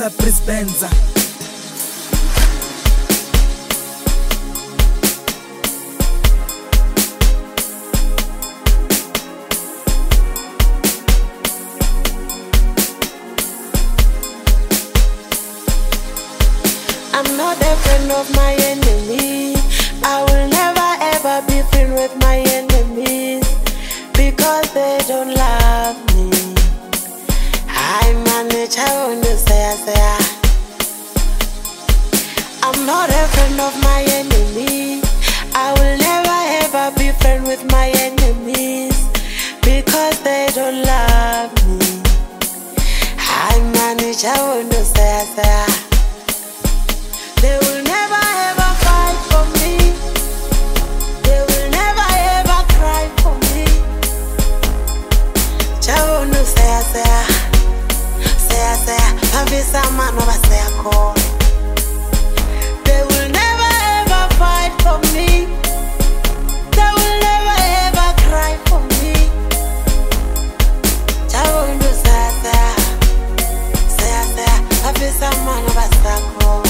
Mr. Prisbenza. I'm not a friend of my enemy. I will never ever be friend with my enemies because they don't love me. I manage, I understand. I'm not a friend of my enemy. I will never ever be friend with my enemies because they don't love me. I manage, I understand. They will never ever fight for me. They will never ever cry for me. Chabonu say, Pavisa man over say. They will never ever fight for me. They will never ever cry for me. Chabonu say, Pavisa man over say.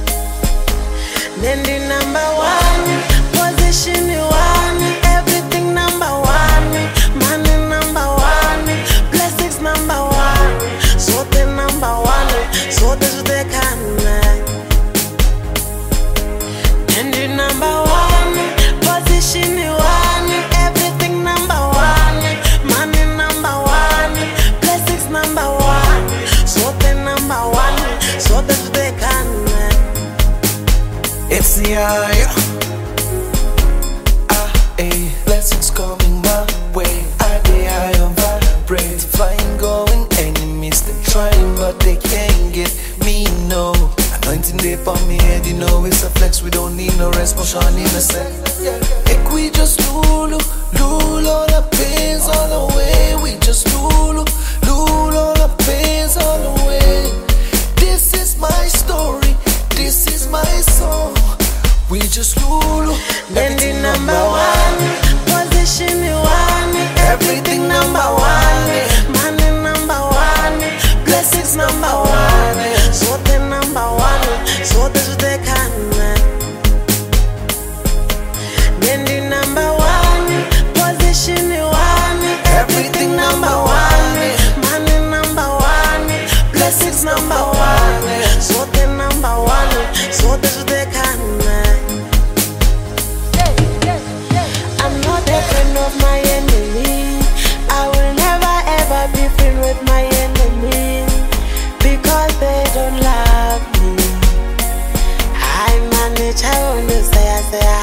Then the number one, position you one, everything number one, money number one, blessings number one, so the number one, so this they can. Then the number one, position you one, everything number one, money number one, blessings number one, so the number one, so this they can. It's the blessings coming my way. I am vibrate, flying, going. Enemies they trying, but they can't get me. No anointing they on me head, you know it's a flex. We don't need no rest, motion in a set. Ek we just lulu all the pains all away. We just lulu all the pains all away. This is my story. This is my song. We just lulu. Then the number one, position you one, everything number one, money number one, blessings number one, so the number one, so this they can. Then the number one, position you one, everything number one, money number one, blessings number one, so the number one, so this they can. I'm not a friend of my enemy. I will never ever be friend with my enemies because they don't love me. I manage, I understand.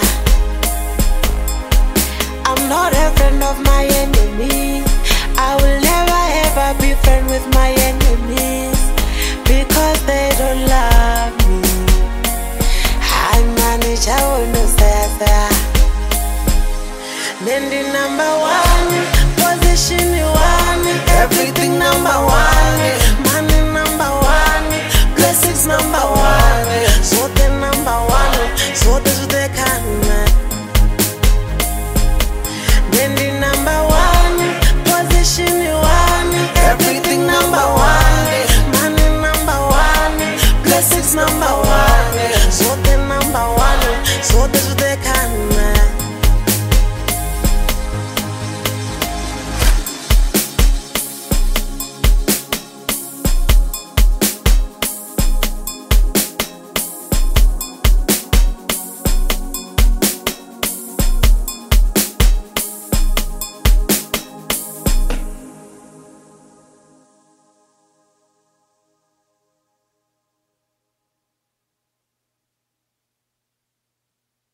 I'm not a friend of my enemy. I will never ever be friend with my enemies because they don't love me. I manage, I understand. Then the number one, position you one, everything number one.